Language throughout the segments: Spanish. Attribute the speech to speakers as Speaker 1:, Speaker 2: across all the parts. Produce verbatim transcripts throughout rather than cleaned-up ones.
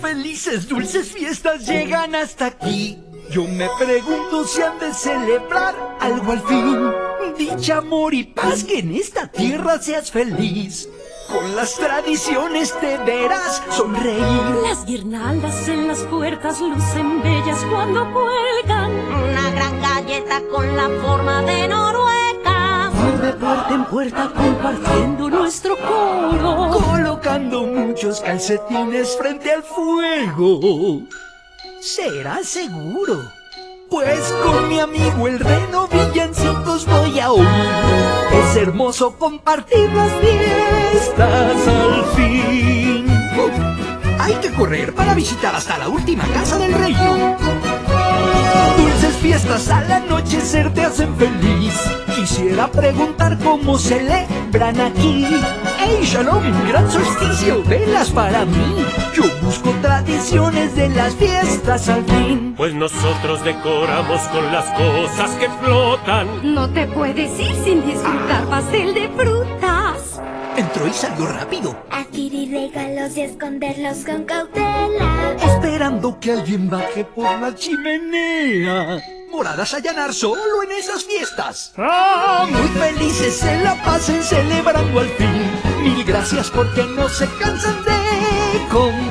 Speaker 1: felices, dulces fiestas llegan hasta aquí. Yo me pregunto si han de celebrar algo al fin. Dicha, amor y paz, que en esta tierra seas feliz. Con las tradiciones te verás sonreír.
Speaker 2: Las guirnaldas en las puertas lucen bellas cuando cuelgan
Speaker 3: una gran galleta con la forma de Noruega.
Speaker 2: Van de puerta en puerta compartiendo nuestro coro,
Speaker 1: colocando muchos calcetines frente al fuego. ¿Será seguro? Pues con mi amigo el reno villancicos voy a oír. Es hermoso compartir las fiestas al fin. Uh, hay que correr para visitar hasta la última casa del reino. Dulces fiestas al anochecer te hacen feliz. Quisiera preguntar cómo celebran aquí. ¡Hey, Shalom! ¡Gran solsticio! ¡Velas para mí! Yo busco tradiciones de las fiestas al fin.
Speaker 4: Pues nosotros decoramos con las cosas que flotan.
Speaker 2: No te puedes ir sin disfrutar pastel de frutas.
Speaker 1: Entró y salió rápido,
Speaker 3: Adquirir regalos y esconderlos con cautela.
Speaker 1: esperando que alguien baje por la chimenea. Moradas allanar solo en esas fiestas. ¡Ah! Muy felices se la pasen celebrando al fin. Mil gracias porque no se cansan de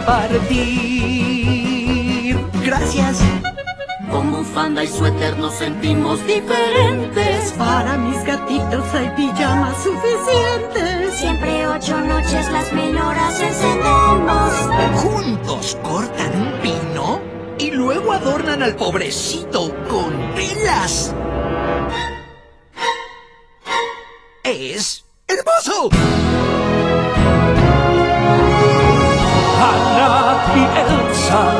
Speaker 1: compartir. Gracias.
Speaker 2: Con bufanda y suéter nos sentimos diferentes. Para mis gatitos hay pijamas suficientes.
Speaker 3: Siempre ocho noches las menorás encendemos.
Speaker 1: Juntos cortan un pino y luego adornan al pobrecito con velas. ¡Es hermoso! Anna y Elsa